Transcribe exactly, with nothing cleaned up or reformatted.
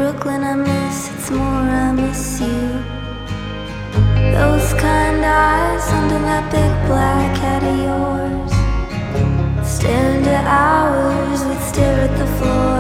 Brooklyn I miss, it's more I miss you. Those kind eyes under that big black hat of yours, stare into hours, we'd stare at the floor.